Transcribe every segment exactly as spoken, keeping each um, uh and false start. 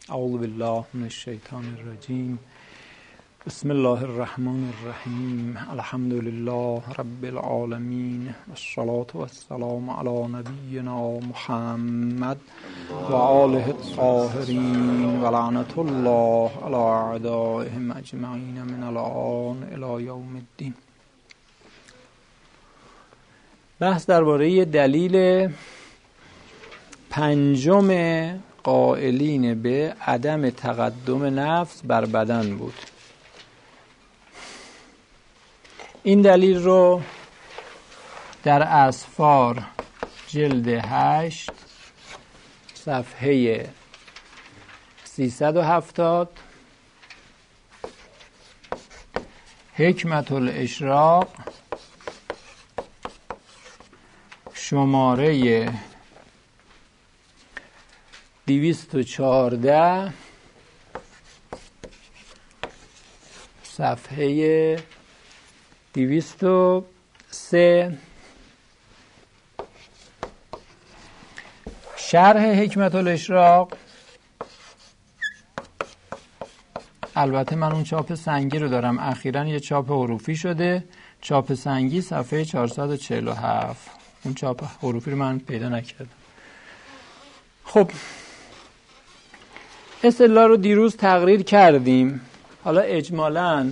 اعوذ بالله من الشیطان الرجیم. بسم الله الرحمن الرحیم. الحمد لله رب العالمین والصلاة والسلام علی نبینا محمد و آله الطاهرین و لعنت الله علی اعدائهم اجمعین من الآن الی یوم الدین. بحث درباره دلیل پنجم قائلین به عدم تقدم نفس بر بدن بود. این دلیل رو در اسفار جلد هشت صفحه سیصد و هفتاد، حکمت الاشراق شماره دویست و چهارده صفحه دویست و سه، شرح حکمت الاشراق. البته من اون چاپ سنگی رو دارم، اخیراً یه چاپ حروفی شده، چاپ سنگی صفحه چهارصد و چهل و هفت. اون چاپ حروفی رو من پیدا نکردم. خب اصطلاح رو دیروز تقریر کردیم. حالا اجمالاً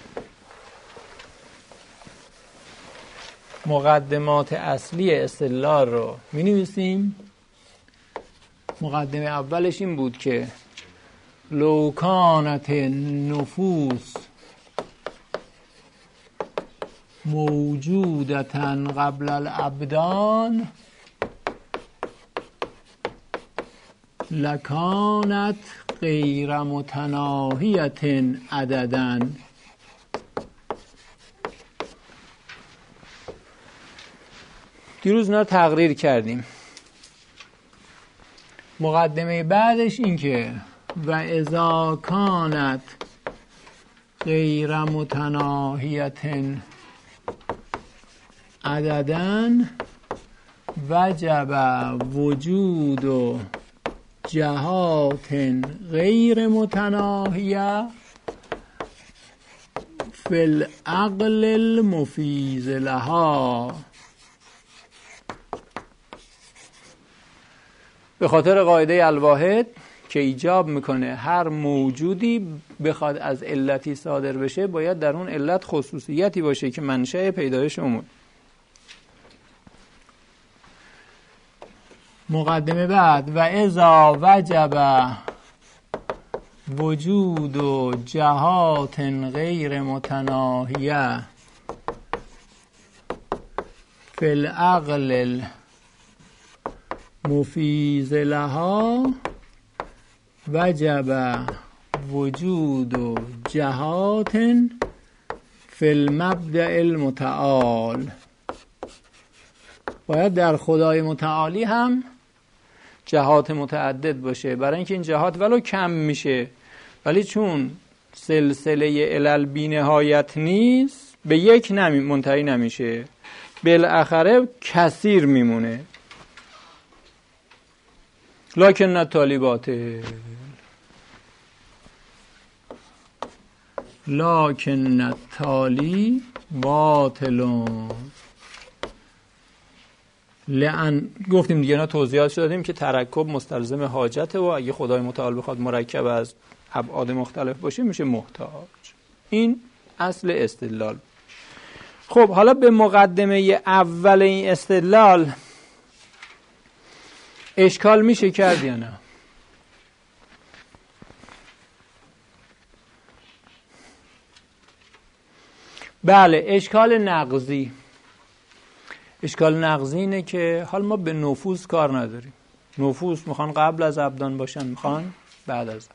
مقدمات اصلی اصطلاح رو می نویسیم. مقدمه اولش این بود که لو کانت نفوس موجودتاً قبل الابدان لکانت غیر متناهیت عدداً. دیروز اینا رو تقریر کردیم. مقدمه بعدش این که و اذا کانت غیر متناهیت عدداً وجب وجود و جهات غیر متناهیه فی العقل المفیض لها. به خاطر قاعده الواحد که ایجاب میکنه هر موجودی بخواد از علتی صادر بشه باید در اون علت خصوصیتی باشه که منشأ پیدایش اون. مقدمه بعد و اذا وجب وجود و جهات غیر متناهیه فی العقل مفیض لها وجب وجود و جهات فی المبدأ المتعال. باید در خدای متعالی هم جهات متعدد باشه، برای اینکه این جهات ولو کم میشه ولی چون سلسله علل بی نهایت نیست به یک نمی منتهی نمیشه، بالاخره کثیر میمونه. لکن التالی باطل لکن التالی باطل. لئن گفتیم دیگه، اینا توضیحات دادیم که ترکب مستلزم حاجته و اگه خدای متعال بخواد مرکب از ابعاد مختلف باشه میشه محتاج. این اصل استدلال. خب حالا به مقدمه اول این استدلال اشکال میشه کرد یا نه؟ بله، اشکال نقضی. اشکال نقضی اینه که حال ما به نفوس کار نداریم. نفوس میخوان قبل از ابدان باشن، میخوان بعد از.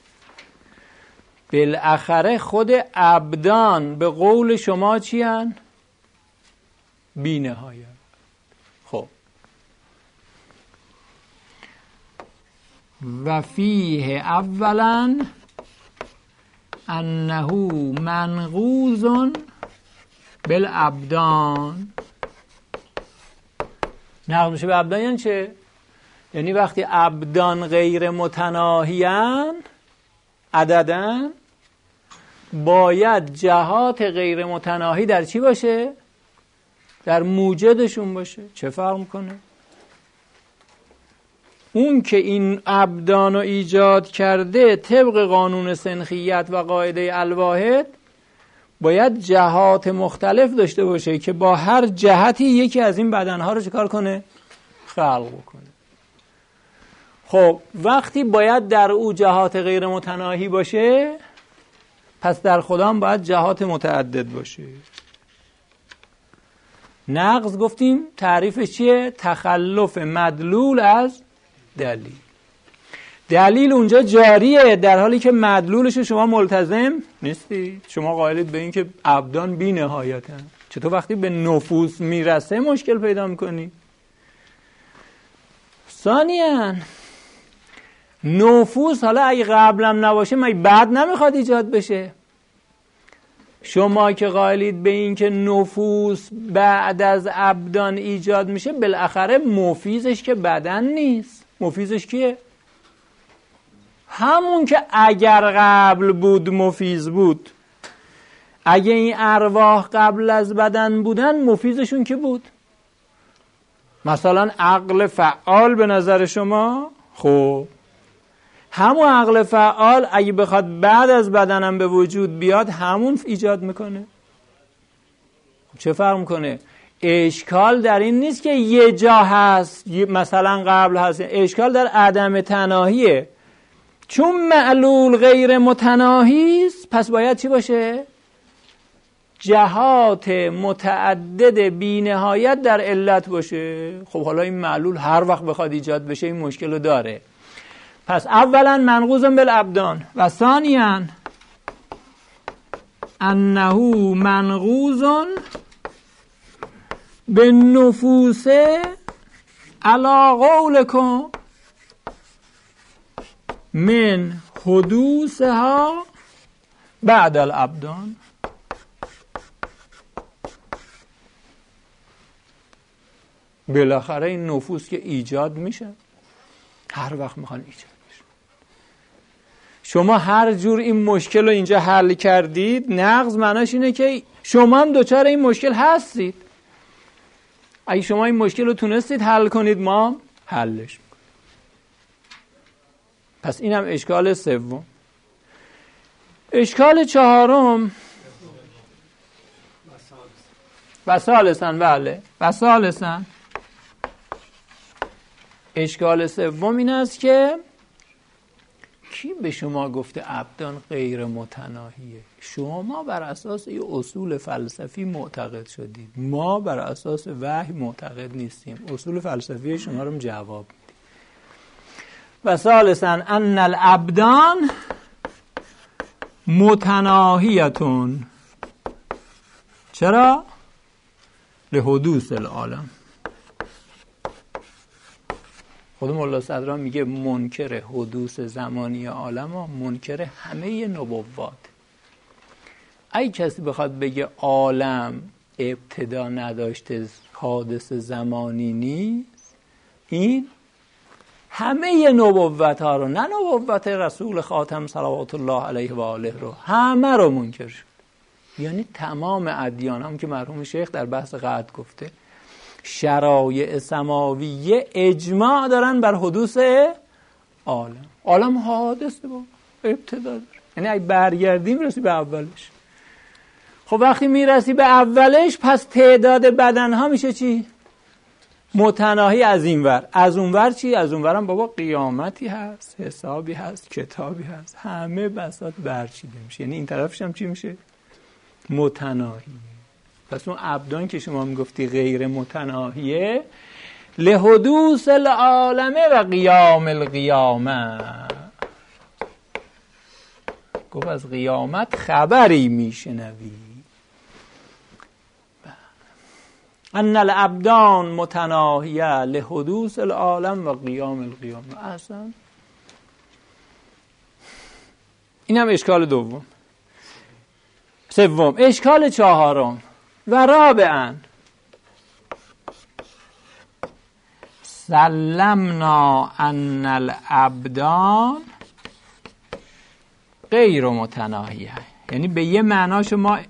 بالاخره خود ابدان به قول شما چی هن؟ بی نهایت. خب و فیه اولا انه منقوض بالابدان. نقض میشه به ابدان یعنی چه؟ یعنی وقتی ابدان غیر متناهیان عددن، باید جهات غیر متناهی در چی باشه؟ در موجدشون باشه. چه فرق میکنه؟ اون که این ابدان رو ایجاد کرده طبق قانون سنخیت و قاعده الواحد باید جهات مختلف داشته باشه که با هر جهتی یکی از این بدنها رو چکار کنه؟ خلق بکنه. خب وقتی باید در او جهات غیر متناهی باشه، پس در خدا هم باید جهات متعدد باشه. نقض گفتیم تعریفش چیه؟ تخلف مدلول از دلیل. دلیل اونجا جاریه در حالی که مدلولش شما ملتزم نیستید. شما قائلید به این که ابدان بی نهایتن. چطور وقتی به نفوس میرسه مشکل پیدا میکنی؟ ثانیاً نفوس حالا اگه قبلم نباشه مگه بعد نمیخواد ایجاد بشه؟ شما که قائلید به این که نفوس بعد از ابدان ایجاد میشه، بالاخره مفیزش که بدن نیست. مفیزش کیه؟ همون که اگر قبل بود مفیز بود. اگه این ارواح قبل از بدن بودن مفیزشون کی بود؟ مثلا عقل فعال به نظر شما؟ خب همون عقل فعال اگه بخواد بعد از بدنم به وجود بیاد همون ایجاد میکنه. چه فرق میکنه؟ اشکال در این نیست که یه جا هست مثلا قبل هست، اشکال در عدم تناهیه. چون معلول غیر متناهی است پس باید چی باشه؟ جهات متعدد بی نهایت در علت باشه. خب حالا این معلول هر وقت بخواد ایجاد بشه این مشکل رو داره. پس اولا منقوض بالابدان و ثانیاً انه منقوض بالنفوس علی قولکم من حدوثها بعد الابدان. بالاخره این نفوس که ایجاد میشه، هر وقت میخوان ایجاد بشه. شما هر جور این مشکل رو اینجا حل کردید، نقض معناش اینه که شما هم دوچار این مشکل هستید. اگه شما این مشکل رو تونستید حل کنید، ما حلش میکنیم. پس این هم اشکال سوم. اشکال چهارم و ثالثاً بله و ثالثاً اشکال سوم این است که کی به شما گفته ابدان غیر متناهیه؟ شما بر اساس یه اصول فلسفی معتقد شدید، ما بر اساس وحی معتقد نیستیم. اصول فلسفی شما رو جواب میدیم. و ثالثاً ان الابدان متناهیتون. چرا؟ لحدوث العالم. خود مولا صدرا میگه منکر حدوث زمانی عالم ها منکر همه نبوات. اگه کسی بخواد بگه عالم ابتدا نداشته، حادث زمانی نیست، این همه نبوت ها رو، نه نبوت رسول خاتم صلوات الله علیه و آله رو، همه رو منکر شد. یعنی تمام ادیان، هم که مرحوم شیخ در بحث قعد گفته، شرایع سماویه اجماع دارن بر حدوث عالم. عالم حادثه با ابتدا داره. یعنی اگه برگردیم رسی به اولش. خب وقتی میرسی به اولش، پس تعداد بدنها میشه چی؟ متناهی از این ور. از اون ور چی؟ از اون ورم بابا قیامتی هست، حسابی هست، کتابی هست، همه بساط برچیده میشه. یعنی این طرفش هم چی میشه؟ متناهی. پس اون ابدان که شما میگفتی غیر متناهیه، لحدوث العالمه و قیام القیامه. گفت از قیامت خبری میشنوی. ان الابدان متناهیه لحدوث العالم و قیام القیامه. اصلا این هم اشکال دوم. سوم، اشکال چهارم و رابعاً سلمنا ان الابدان غیر متناهیه، یعنی به یه معناش ما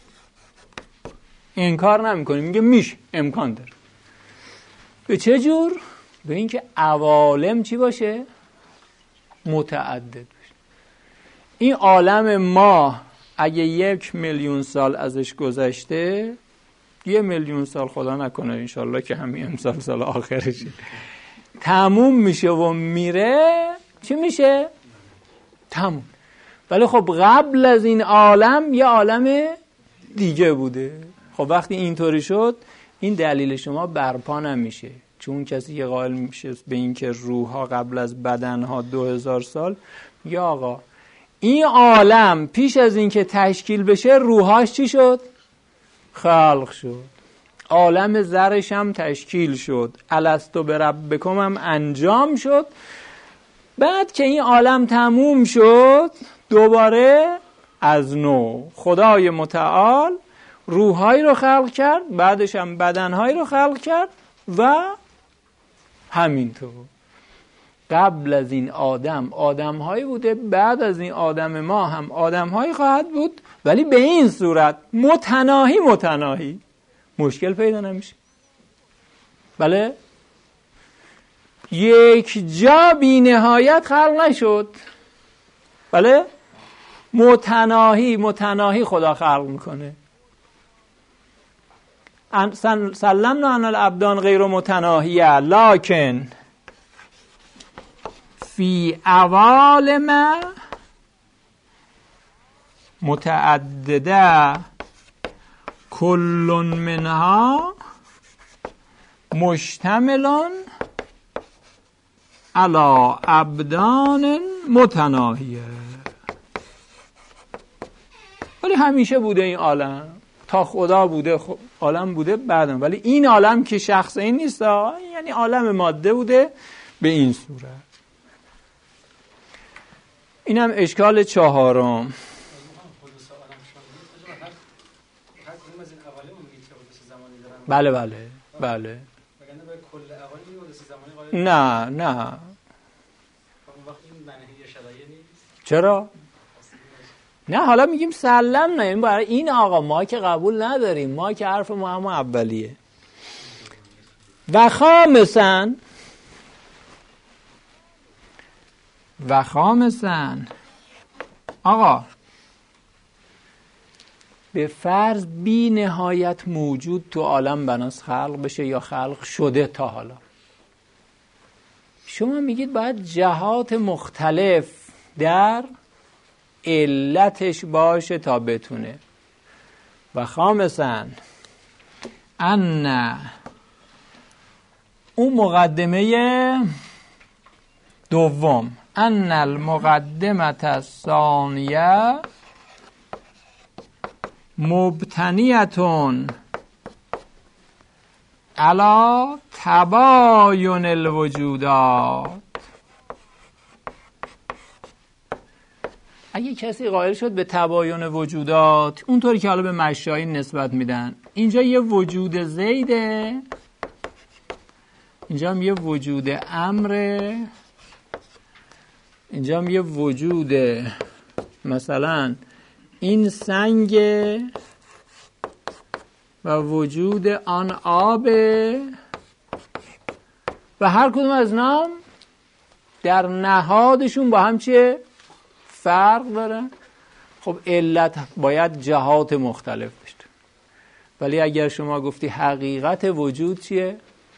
انکار نمی کنیم، میگه میشه، امکان داره. به چه جور؟ به اینکه عوالم چی باشه؟ متعدد باشه. این عالم ما اگه یک میلیون سال ازش گذشته، یه میلیون سال خدا نکنه انشالله که همین امسال سال آخرشه، تموم میشه و میره، چی میشه؟ تموم. ولی خب قبل از این عالم یه عالم دیگه بوده. خب وقتی اینطوری شد، این دلیل شما برپا نمیشه، چون کسی که قائل میشه به این که روحها قبل از بدنها دو هزار سال، یا آقا این عالم پیش از این که تشکیل بشه روحاش چی شد؟ خلق شد. عالم ذرش هم تشکیل شد، الستو بربکم هم انجام شد. بعد که این عالم تموم شد، دوباره از نو خدای متعال روحایی رو خلق کرد، بعدش هم بدنهایی رو خلق کرد و همینطور. قبل از این آدم آدمهایی بوده، بعد از این آدم ما هم آدمهایی خواهد بود، ولی به این صورت متناهی متناهی، مشکل پیدا نمیشه. بله یک جا بی نهایت خلق نشد، بله متناهی متناهی خدا خلق میکنه. سلمنا ان الابدان غیر متناهیه لکن فی عوالم متعدده کل منها مشتمل علی ابدان متناهیه. ولی همیشه بوده این عالم، تا خدا بوده عالم بوده بعدم، ولی این عالم که شخص این نیست، یعنی عالم ماده بوده به این صورت. اینم اشکال چهارم. بله بله بله. نه نه چرا؟ نه حالا میگیم سلم نه، این برای این آقا ما که قبول نداریم، ما که حرف ما هم اولیه. و خامسن و خامسن آقا به فرض بی نهایت موجود تو عالم بناس خلق بشه یا خلق شده تا حالا، شما میگید باید جهات مختلف در علتش باشه تا بتونه. و خامسن ان اون مقدمه دوم، ان المقدمه الثانیه مبتنیتون علی تباین الوجودات. اگه کسی قائل شد به تباین وجودات، اونطوری که حالا به مشایین نسبت میدن، اینجا یه وجود زیده، اینجا هم یه وجود امره، اینجا هم یه وجود مثلا این سنگ و وجود آن آب و هر کدوم از نام در نهادشون با هم چیه؟ فرق داره. خب علت باید جهات مختلف داشته، ولی اگر شما گفتی حقیقت وجود چیه؟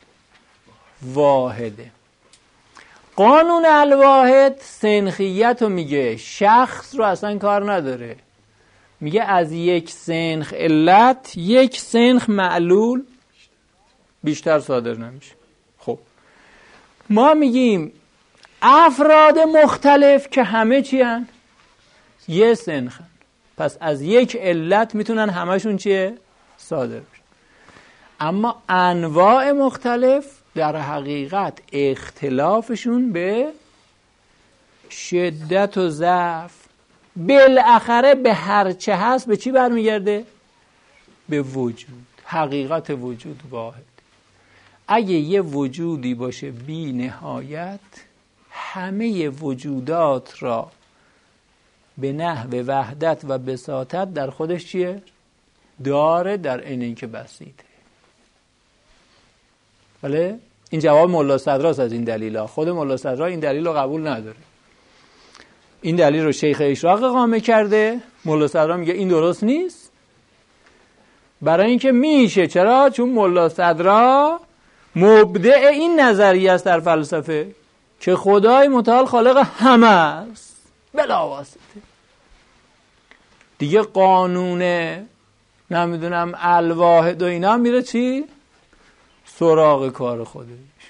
واحده. قانون الواحد سنخیت رو میگه، شخص رو اصلا کار نداره، میگه از یک سنخ علت یک سنخ معلول بیشتر صادر نمیشه. خب ما میگیم افراد مختلف که همه چی هن؟ یه سنخ هن. پس از یک علت میتونن همشون چیه؟ صادر بشه. اما انواع مختلف در حقیقت اختلافشون به شدت و ضعف بالاخره به هر چه هست به چی برمیگرده؟ به وجود. حقیقت وجود واحد. اگه یه وجودی باشه بی نهایت، همه وجودات را به نحو وحدت و بساطت در خودش چیه؟ داره، در عین اینکه بسیطه. بله؟ این جواب ملا صدراست از این دلیل. خود ملا صدرا این دلیل رو قبول نداره. این دلیل رو شیخ اشراق اقامه کرده، ملا صدرا میگه این درست نیست. برای اینکه میشه. چرا؟ چون ملا صدرا مبدع این نظریه است در فلسفه که خدای متعال خالق همه است بلا واسطه. دیگه قانون نمیدونم الواحد و اینا میره چی؟ سراغ کار خودش.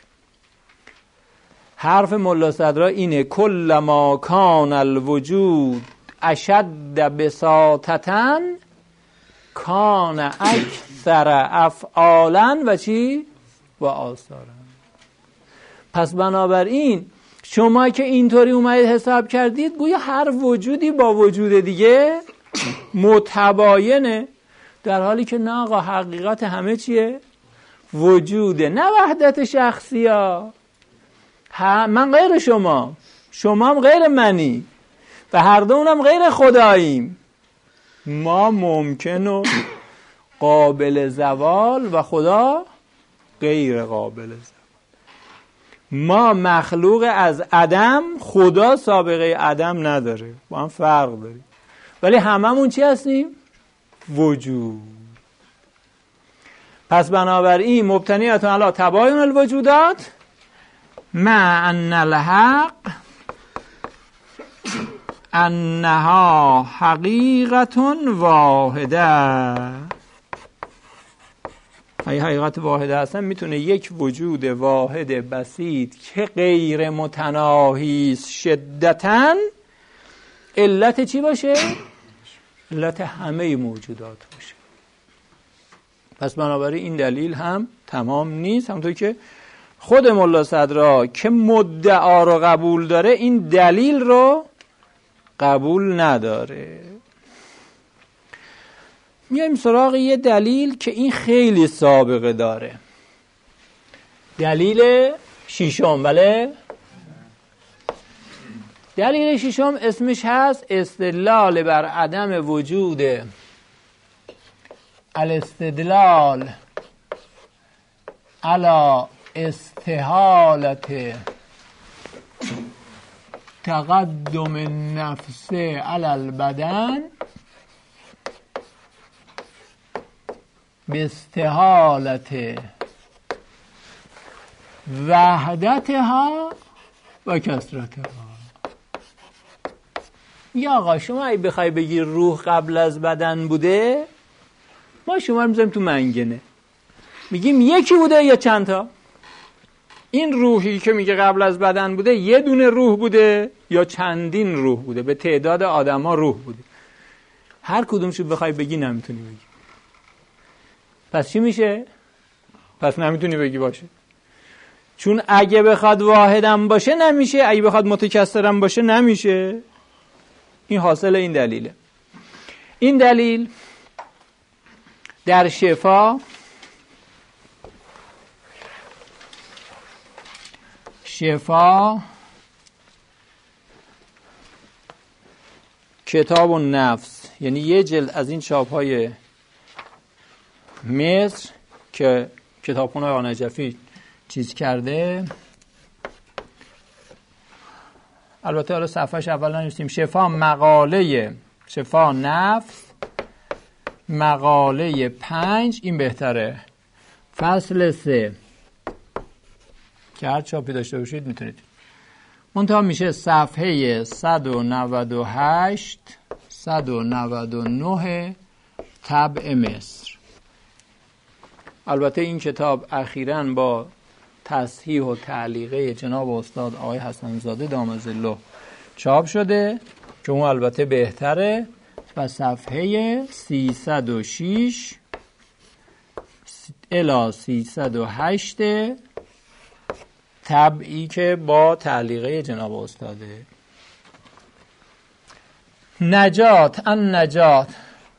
حرف ملا صدرا اینه کل ما کان الوجود اشد بساطتاً کان اکثر افعالاً و چی؟ و آثاراً. پس بنابراین شما که اینطوری اومدید حساب کردید گویا هر وجودی با وجود دیگه متباینه، در حالی که نه آقا، حقیقت همه چیه؟ وجوده، نه وحدت شخصی ها. من غیر شما، شما هم غیر منی و هر دومونم غیر خداییم. ما ممکن و قابل زوال و خدا غیر قابل زوال. ما مخلوق از عدم، خدا سابقه عدم نداره، با هم فرق داریم، ولی هممون چی هستیم؟ وجود. پس بنابراین مبتنیتون علی تباین الوجودات مع ان الحق انها حقیقت واحده. اگه حقیقت واحده هستن میتونه یک وجود واحد بسیط که غیر متناهی است شدتاً علت چی باشه؟ علت همه موجودات باشه. پس بنابراین این دلیل هم تمام نیست. همونطور که خود ملا صدرا که مدعا رو قبول داره این دلیل رو قبول نداره. میایم سراغ یه دلیل که این خیلی سابقه داره. دلیل ششم. بله؟ دلیل ششم اسمش هست استدلال بر عدم وجود الاستدلال علی استحالت تقدم النفس علی البدن به استحالت وحدتها و کثرتها. یا آقا شما اگه بخوای بگی روح قبل از بدن بوده، ما شما رو میذاریم تو منگنه، میگیم یکی بوده یا چند تا؟ این روحی که میگه قبل از بدن بوده یه دونه روح بوده یا چندین روح بوده؟ به تعداد آدم ها روح بوده. هر کدومشو بخوای بگی نمیتونی بگی. پس چی میشه؟ پس نمیتونی بگی باشه. چون اگه بخواد واحدم باشه نمیشه، اگه بخواد متکثرم باشه نمیشه. این حاصل این دلیله. این دلیل در شفا شفا کتاب النفس، یعنی یه جلد از این چاپ‌های مصر که کتابخونه آقا نجفی چیز کرده، البته حالا صفحهش اول ننویسیم، شفا مقاله شفا نفس مقاله پنج، این بهتره، فصل سه که هر چاپی داشته باشید میتونید. منتها میشه صفحه صد و نود و هشت صد و نود و نه طبع مصر. البته این کتاب اخیراً با تصحیح و تعلیقه جناب استاد آقای حسن زاده دام ظله چاپ شده که اون البته بهتره. و صفحه سیصد و شش الی سیصد و هشت طبعی که با تعلیقه جناب استاده. نجات ان نجات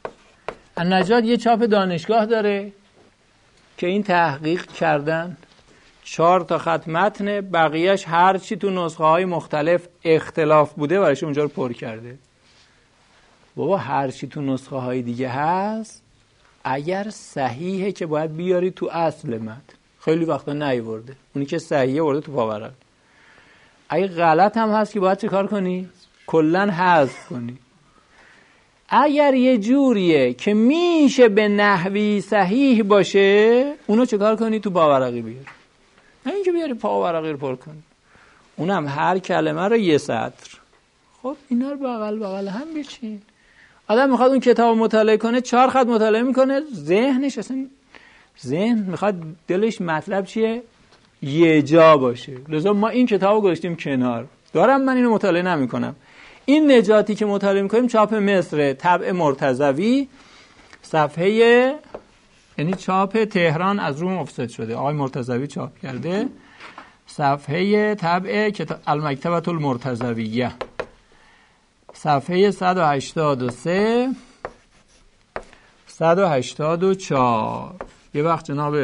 ان نجات یه چاپ دانشگاه داره که این تحقیق کردن چهار تا خط متن، بقیهش هر چی تو نسخه های مختلف اختلاف بوده برایش اونجا رو پر کرده. بابا هر چی تو نسخه های دیگه هست اگر صحیحه که باید بیاری تو اصل متن، خیلی وقتا نیورده، اونی که صحیحه ورده تو پاورق. اگه غلط هم هست که باید چه کار کنی؟ کلن حذف کنی. اگر یه جوریه که میشه به نحوی صحیح باشه اونو چه کار کنی؟ تو پاورقی بیار، نه اینکه بیاری پاورقی رو پر کنی. اونم هر کلمه رو یه سطر. خب اینا رو بغل بغل هم بچین. آدم میخواد اون کتاب مطالعه کنه، چهار خط مطالعه میکنه، ذهنش اصلا ذهن میخواد دلش مطلب چیه؟ یه جا باشه. لذا ما این کتاب رو گذاشتیم کنار، دارم من اینو مطالعه نمی کنم. این نجاتی که مطالعه میکنیم چاپ مصر، طبع مرتضوی، صفحه، یعنی چاپ تهران از روم افسد شده، آقای مرتضوی چاپ کرده، صفحه طبع المکتبة المرتضویه، صفحه صد و هشتاد و سه صد و هشتاد و چهار. یه وقت جناب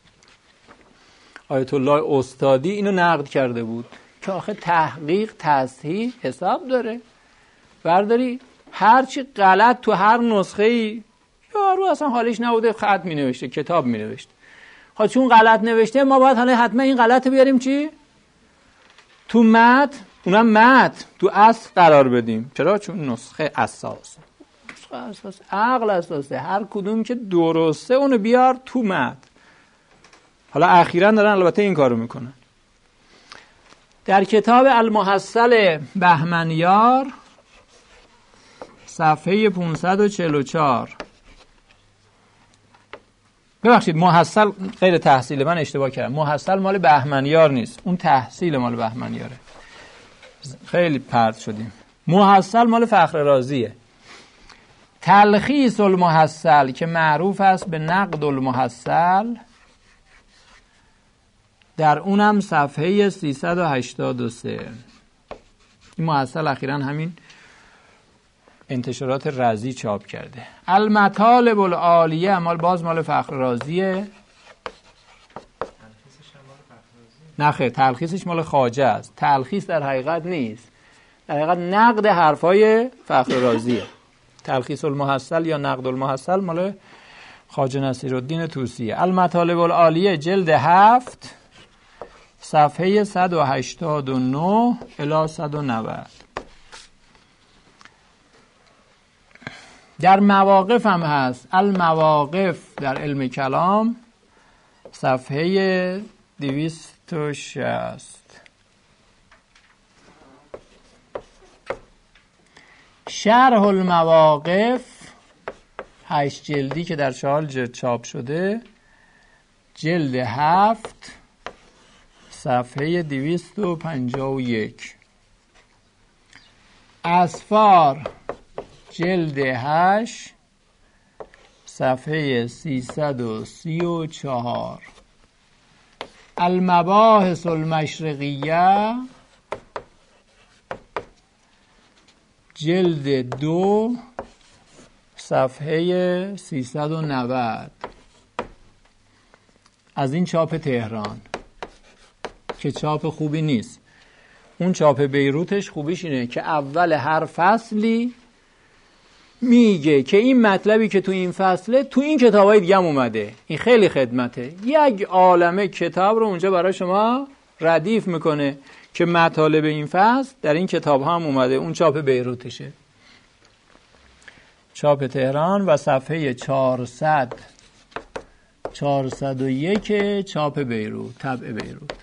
آیت الله استادی اینو نقد کرده بود که آخه تحقیق تصحیح حساب داره، برداری هرچی غلط تو هر نسخه‌ای، یارو اصلا حالش نبوده خط می نوشته، کتاب می نوشته، خب چون غلط نوشته ما باید حالا حتما این غلط بیاریم چی؟ تو متن، اونم متن تو اصل قرار بدیم. چرا؟ چون نسخه اساس، نسخه اساس عقل اساسه، هر کدوم که درسته اونو بیار تو متن. حالا اخیراً دارن البته این کارو میکنن. در کتاب المحصل بهمنیار صفحه پانصد و چهل و چهار، ببخشید محصل غیر تحصیل، من اشتباه کردم، محصل مال بهمنیار نیست، اون تحصیل مال بهمنیاره، خیلی پرت شدیم. محصل مال فخر رازیه. تلخیص المحصل که معروف است به نقد المحصل، در اونم صفحه سیصد و هشتاد و سه. این محصل اخیراً همین انتشارات رازی چاپ کرده. المطالب العالیه مال باز مال فخر رازیه. نه خیر، تلخیصش مال خواجه است. تلخیص در حقیقت نیست، در حقیقت نقد حرفای فخر رازیه. تلخیص المحصل یا نقد المحصل مال خواجه نصیرالدین طوسیه. المطالب العالیه جلد هفت صفحه صد و هشتاد و نه الی صد و نود. در مواقف هم هست. المواقف در علم کلام صفحه دویست و شصت. شرح المواقف هشت جلدی که در چهار جلد چاپ شده، جلد هفت صفحه دویست و پنجاه و یک. اسفار جلد هشت صفحه سیصد و سی و چهار. المباحث المشرقیه جلد دو صفحه سیصد و نود. از این چاپ تهران که چاپ خوبی نیست. اون چاپ بیروتش خوبیش اینه که اول هر فصلی میگه که این مطلبی که تو این فصله تو این کتابای دیگه هم اومده. این خیلی خدمته، یک عالمه کتاب رو اونجا برای شما ردیف میکنه که مطالب این فصل در این کتاب هم اومده. اون چاپ بیروتشه، چاپ تهران و صفحه چهارصد چهارصد و یک چاپ بیروت، طبع بیروت.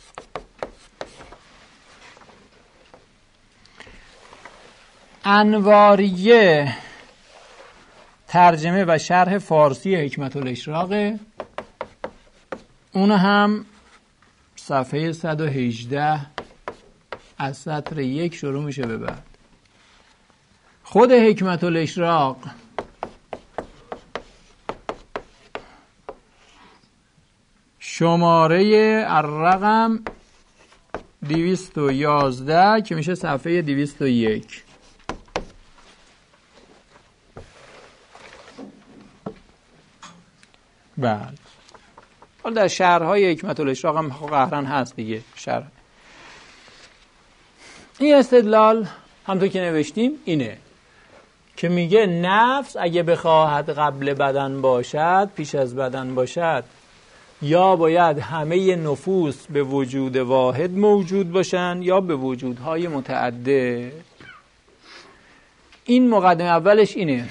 انواریه ترجمه و شرح فارسی حکمت الاشراق، اون هم صفحه صد و هجده از سطر یک شروع میشه به بعد. خود حکمت الاشراق شماره الرقم دویست و یازده که میشه صفحه دویست و یک. بله. حالا در شرح‌های حکمت الاشراق هم قهرن هست دیگه شرح. این استدلال همونطور که نوشتیم اینه که میگه نفس اگه بخواهد قبل بدن باشد، پیش از بدن باشد، یا باید همه نفوس به وجود واحد موجود باشن یا به وجودهای متعدد. این مقدمه اولش اینه: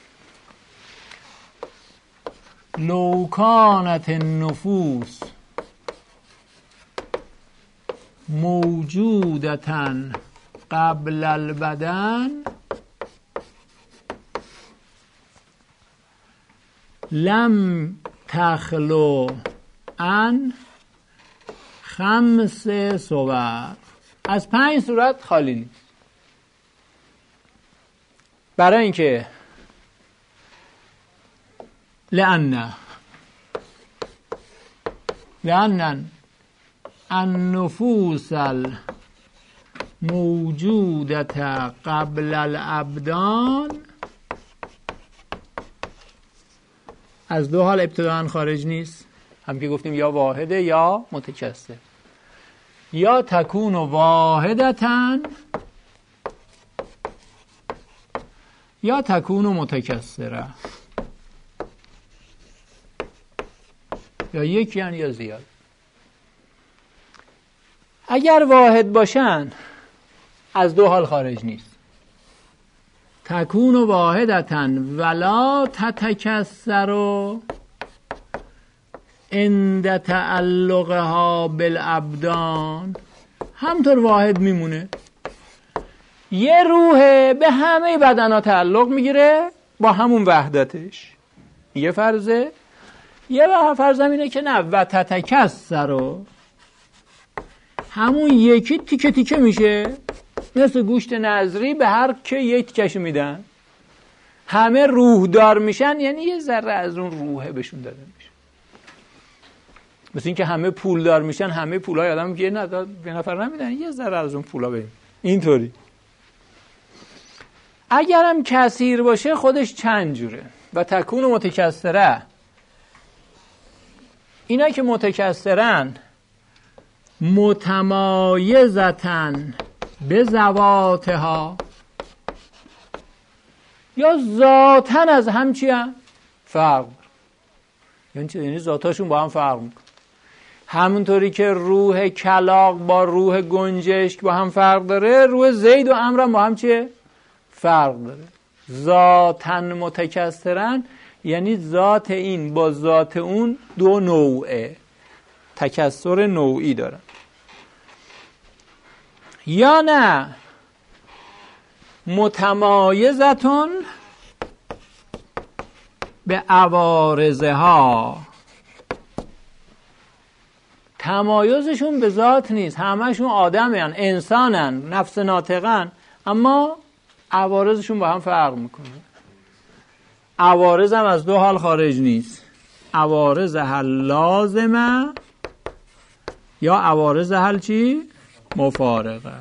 لو کانت النفوس موجودتا قبل البدن لم تخلو ان خمس صور. از پنج صورت خالی نیست. برای اینکه لأن لأن النفوس الموجودة قبل الابدان از دو حال ابتداءً خارج نیست. هم که گفتیم یا واحده یا متکثر. یا تکون واحدتاً یا تکون متکثره، یا یکی یا زیاد. اگر واحد باشن از دو حال خارج نیست. تکون واحدتاً ولا تتکثر عند تعلقها بالابدان، همطور واحد میمونه. یه روح به همه بدنها تعلق میگیره با همون وحدتش، یه فرضه. یه فرضم اینه که نه و تتکثر، همون یکی تیکه تیکه میشه، مثل گوشت نظری به هر که یک تیکش میدن، همه روح دار میشن، یعنی یه ذره از اون روحه بهشون داده میشه. مثل این که همه پول دار میشن، همه پولای آدم یه نفر نمیدن، یه ذره از اون پولا بین. اینطوری اگرم کثیر باشه خودش چند جوره. و تکون متکثره، اینا که متکثرن متمایزتن به ذواتها، یا ذاتن از هم چی هم؟ فرق. یعنی چی؟ یعنی ذاتاشون با هم فرق میکنه. همونطوری که روح کلاغ با روح گنجشک با هم فرق داره، روح زید و عمرو با هم چیه؟ فرق داره. ذاتن متکثرن یعنی ذات این با ذات اون دو نوعه، تکثر نوعی دارن. یا نه متمایزتون به عوارضها، تمایزشون به ذات نیست، همشون آدمن، انسانن، نفس ناطقن، اما عوارضشون با هم فرق میکنه. عوارض هم از دو حال خارج نیست: عوارض حل لازمه یا عوارض حل چی؟ مفارقه.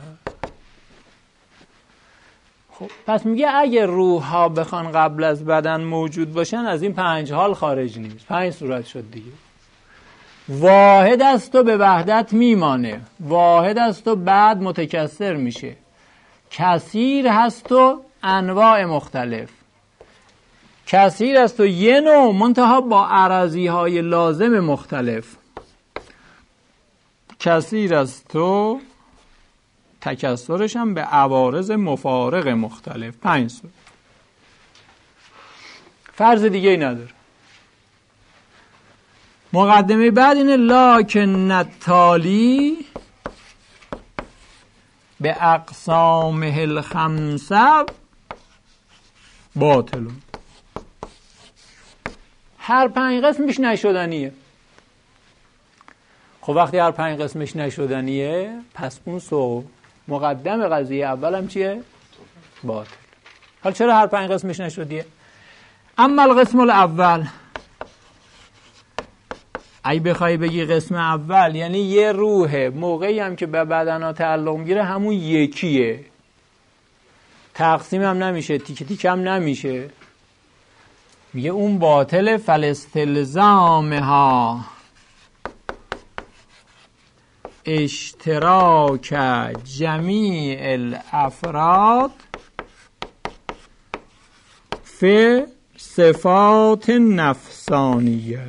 خب پس میگه اگه روح ها بخوان قبل از بدن موجود باشن از این پنج حال خارج نیست. پنج صورت شد دیگه. واحد است و به وحدت میمانه، واحد است و بعد متکثر میشه، کثیر هست و انواع مختلف، کثیر است و یه نوع منتها با عرضی های لازم مختلف، کثیر است و تکثرش هم به عوارض مفارق مختلف. پنج صورت. فرض دیگه ای نداره. مقدمه بعد اینه: لکن التالی به اقسامه الخمسه باطل. هر پنج قسمش نشدنیه. خب وقتی هر پنج قسمش نشدنیه، پس اون سو مقدم قضیه اولم چیه؟ باطل. حالا چرا هر پنج قسمش نشدیه؟ اما القسم الاول، ای بخوای بگی قسم اول یعنی یه روحه، موقعی هم که به بدنها تعلق میگیره همون یکیه، تقسیم هم نمیشه، تیکه تیکه هم نمیشه. میگه اون باطل. فالاستلزامها اشتراک جمیع الافراد فی صفات نفسانیه.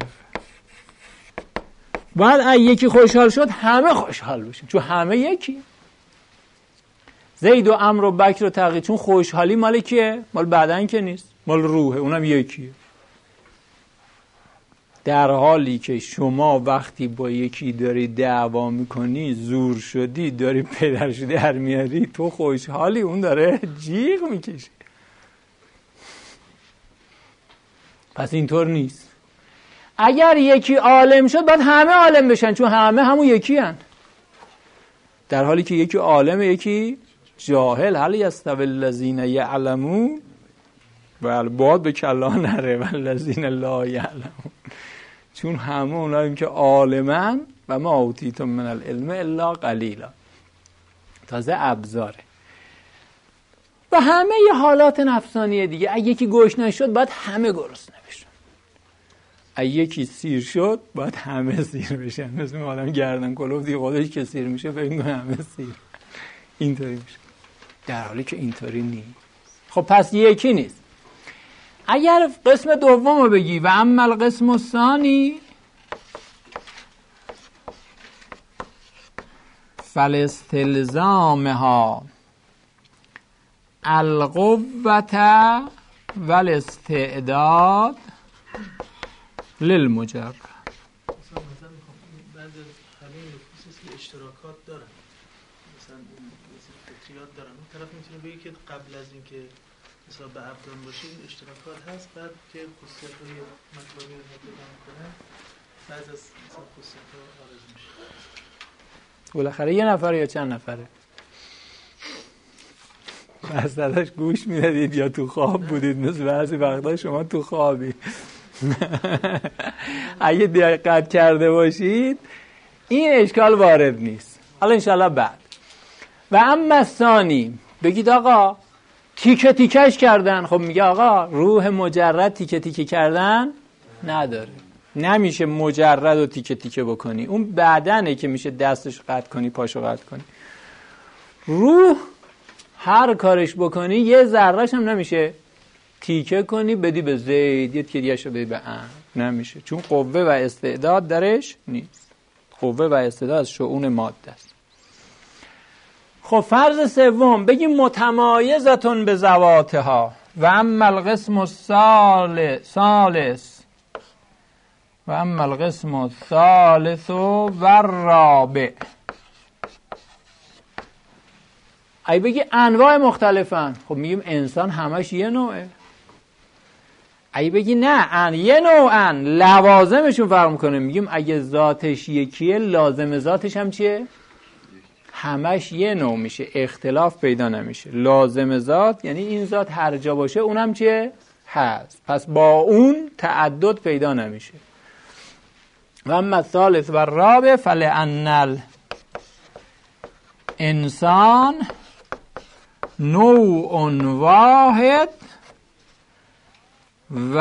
بعد اگه یکی خوشحال شد همه خوشحال بشن، چون همه یکی. زید و عمرو و بکر و تقی، چون خوشحالی مال کیه؟ مال بدن که نیست، مال روحه، اونم یکیه. در حالی که شما وقتی با یکی داری دعوا میکنی، زور شدی، داری پدرشو در میاری، تو خوشحالی، اون داره جیغ میکشه. پس اینطور نیست. اگر یکی عالم شد باید همه عالم بشن، چون همه همون یکی هن. در حالی که یکی عالم یکی جاهل. هل یستوی الذین یعلمون و الباد به کلا نره و الذین لا یعلمون، چون همه اوناییم که عالمن و ما اوتیتم من العلم الا قلیلا. تازه ابزاره. و همه یه حالات نفسانیه دیگه. اگه یکی گشنه شد باید همه گرسنه بشن، اگه یکی سیر شد باید همه سیر بشن. مثل این آدم گردن کلوف دیگه، خودش که سیر میشه فکر می‌کنه همه سیر. اینطوری میشه، در حالی که اینطوری نیست. خب پس یکی نیست. اگر قسم دوم رو بگی و اما القسم الثانی فالاستلزامها القوة والاستعداد للمجرد. بعد همه نفوس اشتراکات دارن، مثلا فطریات دارن. اون طرف میتونه بگه که قبل از اینکه مثلا به ابدان باشه این اشتراکات هست، بعد که خصوصیت های مطلبی رو پیدا میکنه بعد از مثلا خصوصیت ها آرز میشه. بالاخره یه نفر یا چند نفره؟ بس داداش گوش میدادید یا تو خواب بودید؟ مثل بعضی وقتا شما تو خوابی. اگه دقت کرده باشید این اشکال وارد نیست. حالا انشالله بعد. و اما الثانی، بگید آقا تیکه تیکش کردن. خب میگه آقا روح مجرد تیکه تیکه کردن نداره، نمیشه مجرد و تیکه تیکه بکنی. اون بدنه که میشه دستش قطع کنی، پاشو قطع کنی. روح هر کارش بکنی یه ذرهش هم نمیشه تیکه کنی بدی به زید، یه تیکه دیگه بدی به عمرو، نمیشه، چون قوه و استعداد درش نیست. قوه و استعداد از شؤون ماده است. خب فرض سوم بگیم متمایزتون به ذواتها و اما القسم الثالث و اما القسم الثالث و الرابع. ای بگی انواع مختلفن، خب میگیم انسان همش یه نوعه. ای بگی نه ان یه نوعن، لوازمشون فرق میکنه، میگیم اگه ذاتش یکیه لازم ذاتش هم چیه؟ همش یه نوع میشه، اختلاف پیدا نمیشه. لازم ذات یعنی این ذات هر جا باشه اونم چیه؟ هست. پس با اون تعدد پیدا نمیشه. و اما الثالث و الرابع فلأن الانسان نوع واحد و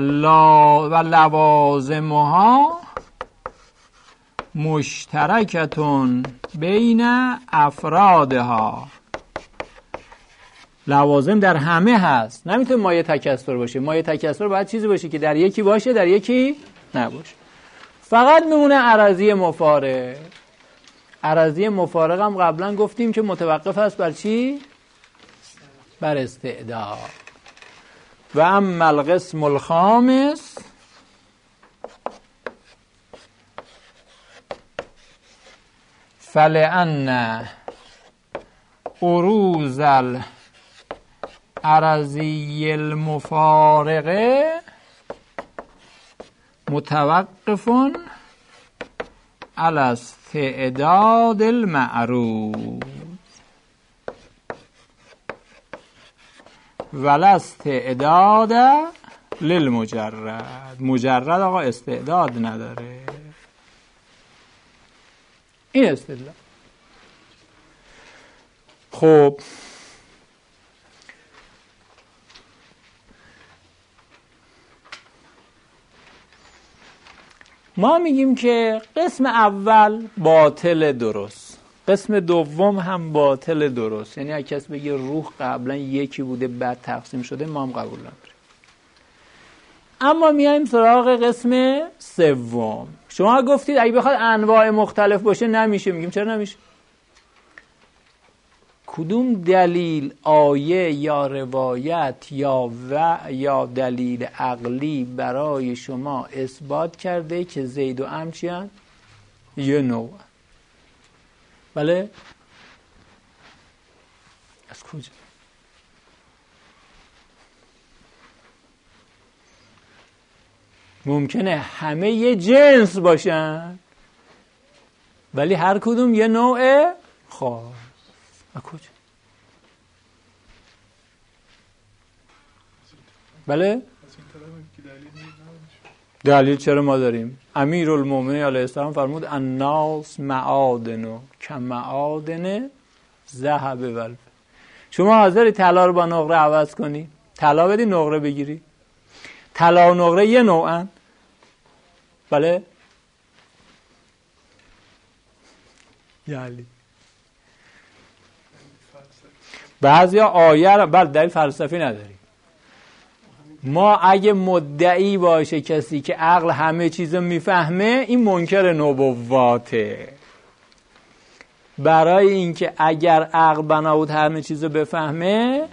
لوازمها مشترکتون بین افرادها. لوازم در همه هست، نمیتونه مایه تکثر باشه. مایه تکثر باید چیزی باشه که در یکی باشه در یکی نباشه. فقط میمونه اراضی مفارق. اراضی مفارق هم قبلا گفتیم که متوقف است بر چی؟ بر استعداد. و اما القسم الخامس فلأن عروض الاراضی المفارقه متوقف علی استعداد المعروض ولا استعداد للمجرد. مجرد آقا استعداد نداره. این استدلال. خب ما میگیم که قسم اول باطل درست، قسم دوم هم باطل درست. یعنی اگه کس بگه روح قبلا یکی بوده بعد تقسیم شده، ما هم قبول نداریم. اما میایم سراغ قسم سوم. شما گفتید اگه بخواد انواع مختلف باشه نمیشه. میگیم چرا نمیشه؟ کدوم دلیل، آیه یا روایت یا و یا دلیل عقلی برای شما اثبات کرده که زید و عمرو چی هست؟ یه نوع. بله؟ از کجا؟ ممکنه همه یه جنس باشن ولی هر کدوم یه نوع خاص. از کجا؟ بله؟ دلیل چرا ما داریم؟ امیرالمومنین علیه السلام فرمود الناس معادن کمعادن ذهب و فضه. شما حاضری طلا رو با نقره عوض کنی؟ طلا بدی نقره بگیری؟ طلا و نقره یه نوعن. بله؟ یعنی بعضیا آیه رو بله دلیل فلسفی نداریم. ما اگه مدعی باشه کسی که عقل همه چیز میفهمه، این منکر نبوته. برای اینکه اگر عقل بنا بود همه چیز رو بفهمه،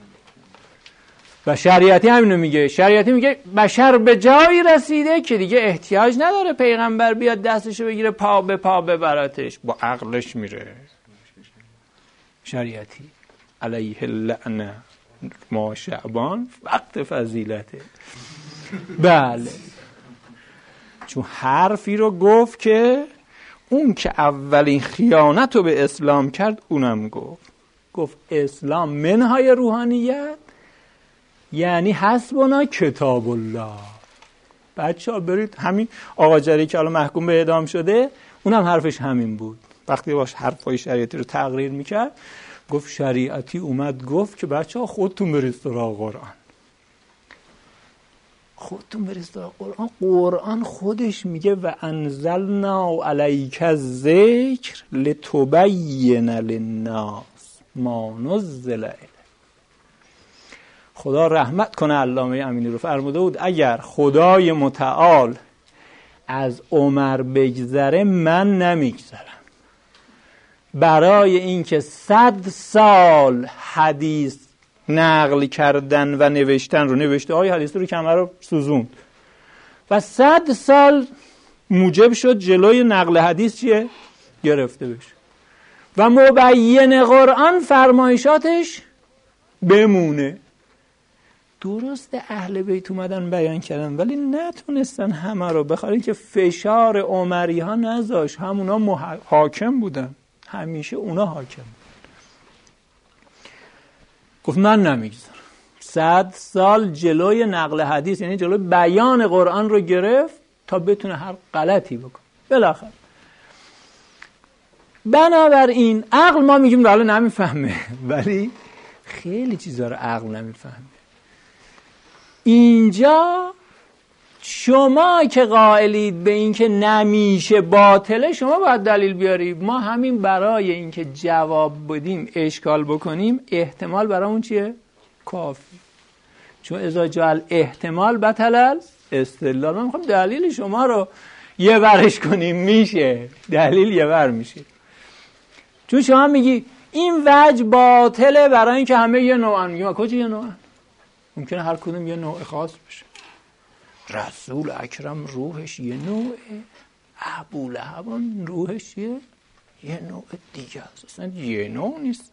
و شریعتی همینو میگه. شریعتی میگه بشر به جایی رسیده که دیگه احتیاج نداره پیغمبر بیاد دستشو بگیره پا به پا ببرتش، با عقلش میره. شریعتی علیه اللعنه ما شعبان وقت فضیلته. بله، چون حرفی رو گفت که اون که اولین خیانت رو به اسلام کرد اونم گفت. گفت اسلام منهای روحانیت یعنی حسبنا کتاب الله. بچه ها برید همین آقا جری که حالا محکوم به اعدام شده، اونم حرفش همین بود. وقتی باش حرفای شریعتی رو تقریر میکرد گفت شریعتی اومد گفت که بچه ها خودتون برید سراغ قرآن. خودتون برید سراغ قرآن. قرآن خودش میگه و انزلنا علیک الذکر لتبین للناس ما نزل الیهم. خدا رحمت کنه علامه امینی رو، فرموده بود اگر خدای متعال از عمر بگذره من نمیگذرم. برای اینکه صد سال حدیث نقل کردن و نوشتن رو، نوشته های حدیث رو کمر رو سوزوند و صد سال موجب شد جلوی نقل حدیث چیه؟ گرفته بشه و مبین قرآن فرمایشاتش بمونه. درست اهل بیت اومدن بیان کردن ولی نتونستن همه رو، بخاطر که فشار عمری ها نذاش. همونا مح... حاکم بودن، همیشه اونا حاکم بودن. گفت من نمیگذارم. صد سال جلوی نقل حدیث یعنی جلوی بیان قرآن رو گرفت تا بتونه هر غلطی بکنه. بالاخره بنابراین عقل ما میگیم حالا نمیفهمه ولی خیلی چیزا رو عقل نمیفهمه. اینجا شما که قائلید به این که نمیشه باطله، شما باید دلیل بیارید. ما همین برای این که جواب بدیم اشکال بکنیم، احتمال برامون چیه؟ کافی. چون اذا جعل احتمال بطل استدلال. ما میخوام دلیل شما رو یه ورش کنیم، میشه دلیل یه ور میشه. چون شما میگی این وجه باطله برای این که همه یه نوعن. میگیم کجا یه نوعن؟ ممکنه هر کدوم یه نوع خاص بشه. رسول اکرم روحش یه نوعه، ابو لهب روحش یه یه نوع دیگه است. اصلا یه نوع نیست.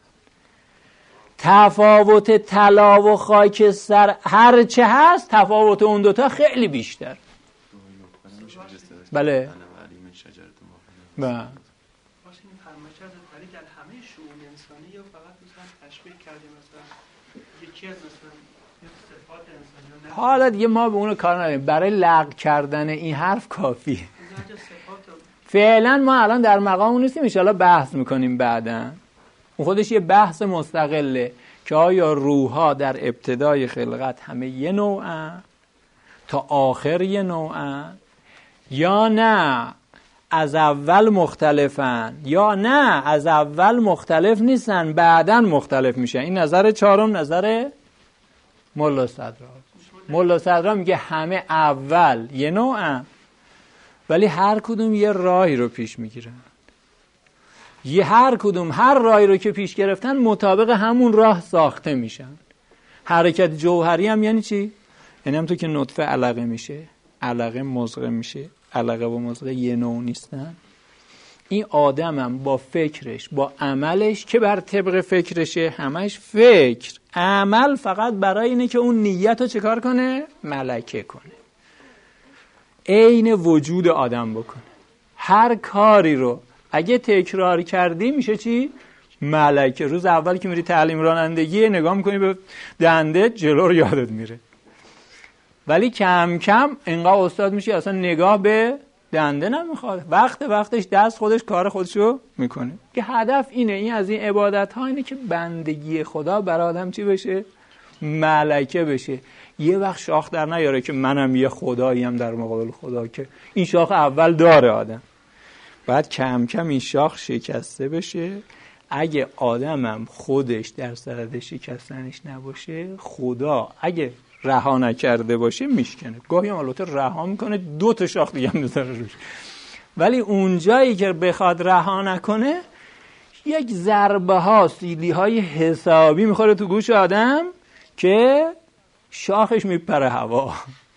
تفاوت طلا و خاکستر هر چه هست، تفاوت اون دوتا خیلی بیشتر. بله. بله. حالا دیگه ما به اون کار نداریم. برای لغو کردن این حرف کافی. فعلا ما الان در مقام اون نیستیم، ان شاءالله بحث میکنیم بعداً. اون خودش یه بحث مستقله که آیا روح‌ها در ابتدای خلقت همه یه نوعن تا آخر یه نوعن، یا نه از اول مختلفن، یا نه از اول مختلف نیستن بعداً مختلف میشن. این نظر چهارم، نظر ملا صدرا. ملا صدرا میگه همه اول یه نوعن ولی هر کدوم یه راهی رو پیش میگیرن. یه هر کدوم هر راهی رو که پیش گرفتن مطابق همون راه ساخته میشن. حرکت جوهری هم یعنی چی؟ یعنی هم تو که نطفه علقه میشه، علقه مضغه میشه، علقه و مضغه یه نوع نیستن. این آدم هم با فکرش، با عملش که بر طبق فکرشه، همش فکر، عمل فقط برای اینه که اون نیت رو چکار کنه؟ ملکه کنه، عین وجود آدم بکنه. هر کاری رو اگه تکرار کردی میشه چی؟ ملکه. روز اول که میری تعلیم رانندگی نگاه میکنی به دنده، جلو رو یادت میره، ولی کم کم اینقدر استاد میشی اصلا نگاه به دنده نمیخواد، وقت وقتش دست خودش کار خودشو میکنه. که هدف اینه، این از این عبادت ها اینه که بندگی خدا بر آدم چی بشه؟ ملکه بشه. یه وقت شاخ در نیاره که منم یه خداییم در مقابل خدا، که این شاخ اول داره آدم، بعد کم کم این شاخ شکسته بشه. اگه آدمم خودش در صدد شکستنش نباشه، خدا اگه رها نکرده باشه میشکنه. گاهی هم البته رها میکنه، دو تا شاخ دیگه هم میذاره روش، ولی اونجایی که بخواد رها نکنه یک ضربه ها، سیلی های حسابی میخوره تو گوش آدم که شاخش میپره هوا.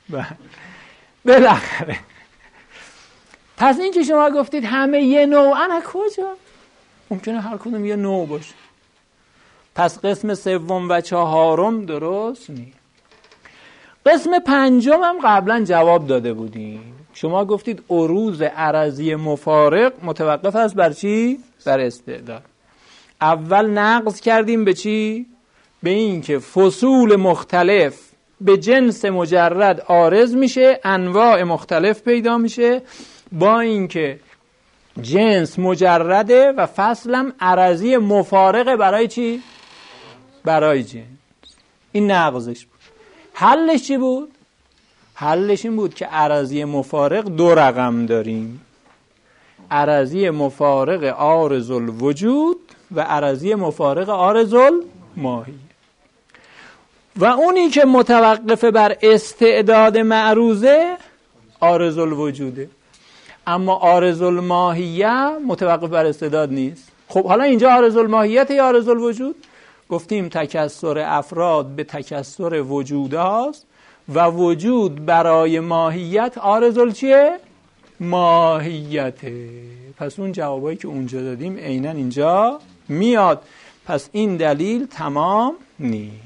بالاخره پس این که شما گفتید همه یه نوعن، از کجا؟ ممکنه هر کدوم یه نوع باشه. پس قسم سوم و چهارم درست نیست. قسم پنجم هم قبلا جواب داده بودیم. شما گفتید عروض عرضی مفارق متوقف است بر چی؟ بر استعداد. اول نقض کردیم به چی؟ به این که فصول مختلف به جنس مجرد عارض میشه، انواع مختلف پیدا میشه، با اینکه جنس مجرده و فصلم عرضی مفارقه برای چی؟ برای جنس. این نقضش بود. حلش چی بود؟ حلش این بود که عرضی مفارق دو رقم داریم، عرضی مفارق عارض الوجود و عرضی مفارق عارض الماهیه. و اونی که متوقف بر استعداد معروضه عارض الوجوده، اما عارض الماهیه متوقف بر استعداد نیست. خب حالا اینجا عارض الماهیت یا عارض الوجود؟ گفتیم تکثر افراد به تکثر وجود هاست و وجود برای ماهیت عارض الچیه؟ ماهیته. پس اون جوابایی که اونجا دادیم عیناً اینجا میاد. پس این دلیل تمام نیست.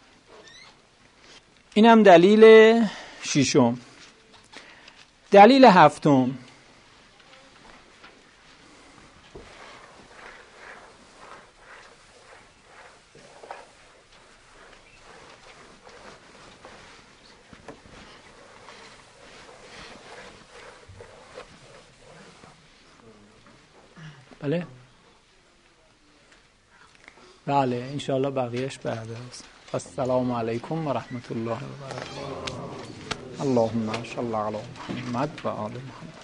اینم دلیل ششم. دلیل هفتم، بله بله انشاءالله بقیهش بعد است. السلام علیکم و رحمت الله و برکاته. اللهم صل علی محمد و آل محمد.